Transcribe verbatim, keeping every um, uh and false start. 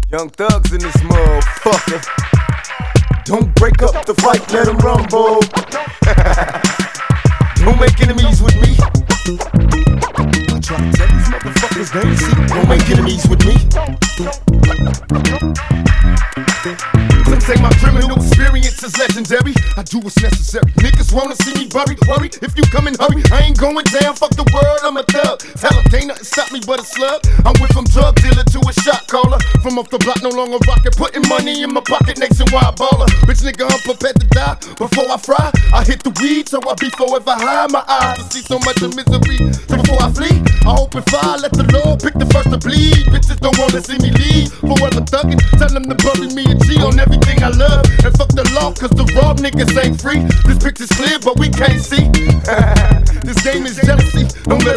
Young thugs in this motherfucker. Don't break up the fight, let them rumble. Don't make enemies with me. I try to tell these motherfuckers they ain't see. Don't make enemies with me. Some say my criminal experience is legendary. I do what's necessary. Niggas wanna see me buried. Worry if you come and hurry. I ain't going down, fuck the world, I'm a thug. Tell them they nothing stop me but a slug. I'm went from drug dealer to a shot caller. From off the block, no longer rockin'. Putting money in my pocket, nationwide baller. Bitch nigga, I'm prepared to die. Before I fry, I hit the weed, so I be forever high. My eyes to see so much of misery. So before I flee, I open fire, let the Lord pick the first to bleed. Bitches don't wanna see me leave. Forever thuggin', tell them to bury me a G on everything I love. And fuck the law, cause the raw niggas ain't free. This picture's clear, but we can't see. This game is jealousy. Don't let